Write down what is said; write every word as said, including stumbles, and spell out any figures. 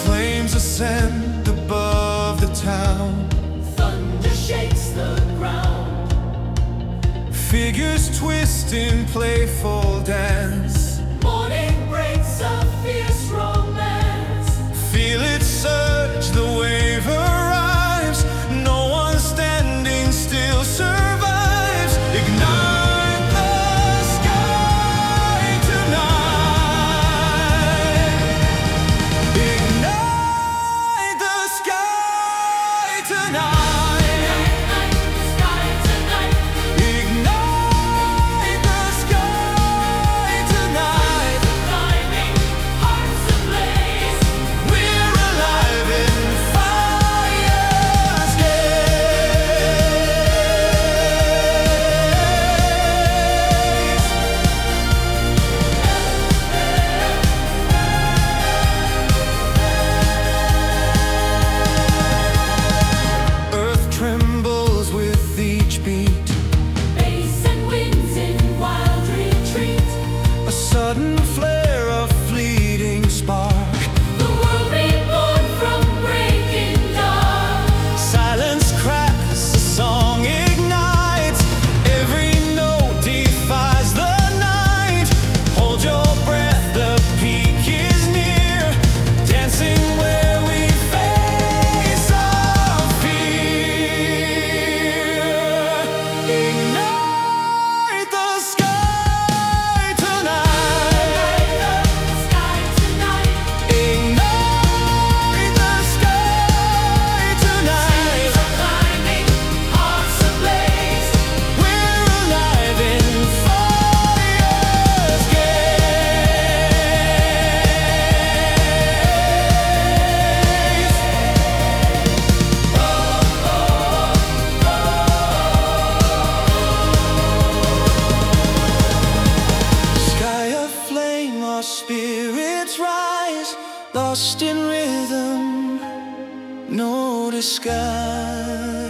Flames ascend above the town. Thunder shakes the ground. Figures twist in playful dance. Morning breaks a fierce romance. Feel it surge, the wave arrives. No one standing still survives. Ignite the sky tonight. Ignite the sky tonight. Ignite the sky tonight. Ignite the sky tonight. Climbing hearts ablaze. We're alive in fire's gaze. Earth trembles with each beat. Bass and winds in wild retreat. A sudden flare, a fleeting spark. The world reborn from breaking dawn. Silence cracks, a song ignites. Every note defies the night. Hold your breath, the peak is near. Dancing where we face our fear. Ignite the sky tonight. Ignite the sky tonight. Ignite the sky tonight. Climbing hearts ablaze. We're alive in fire's gaze. Sky aflame, our spirits rise, lost in rhythm, no disguise.